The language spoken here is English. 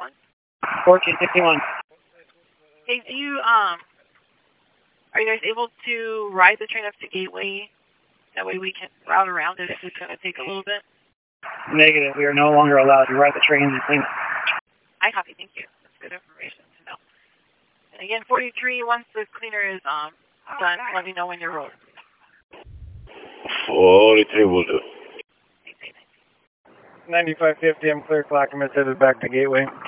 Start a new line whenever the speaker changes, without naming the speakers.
1461.
Hey, are you guys able to ride the train up to Gateway? That way we can route around it if it's going to take a little bit.
Negative. We are no longer allowed to ride the train and clean it.
I copy. Thank you. That's good information to know. And again, 43, once the cleaner is done, let me know when you're rolling.
43 will do.
9550, I'm clear. Clackamas headed back to Gateway.